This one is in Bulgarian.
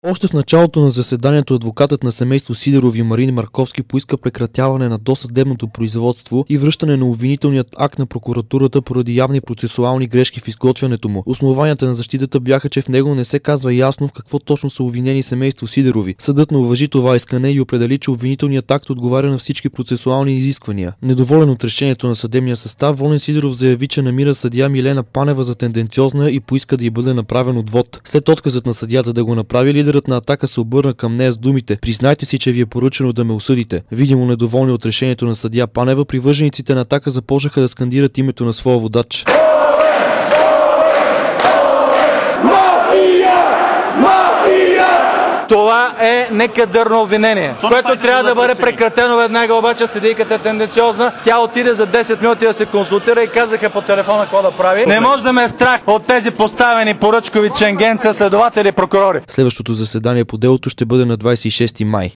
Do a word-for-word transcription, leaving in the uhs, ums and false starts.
Още в началото на заседанието адвокатът на семейство Сидеров Марин Марковски поиска прекратяване на досъдебното производство и връщане на обвинителният акт на прокуратурата поради явни процесуални грешки в изготвянето му. Основанията на защитата бяха, че в него не се казва ясно в какво точно са обвинени семейство Сидерови. Съдът не уважи това искане и определи, че обвинителният акт отговаря на всички процесуални изисквания. Недоволен от решението на съдебния състав, Волен Сидеров заяви, че намира съдия Милена Панева за тенденциозна и поиска да й бъде направен отвод. След отказът на съдията да го направи, лидерът на Атака се обърна към нея с думите: "Признайте си, че ви е поръчено да ме осъдите." Видимо недоволни от решението на съдия Панева, привържениците на Атака започнаха да скандират името на своя водач. Мафия! Мафия! Това е некадърно обвинение, което трябва да бъде прекратено веднага, обаче съдийката е тенденциозна. Тя отиде за десет минути да се консултира и казаха по телефона какво да прави. Не може да ме е страх от тези поставени поръчкови ченгенца, следователи и прокурори. Следващото заседание по делото ще бъде на двадесет и шести май.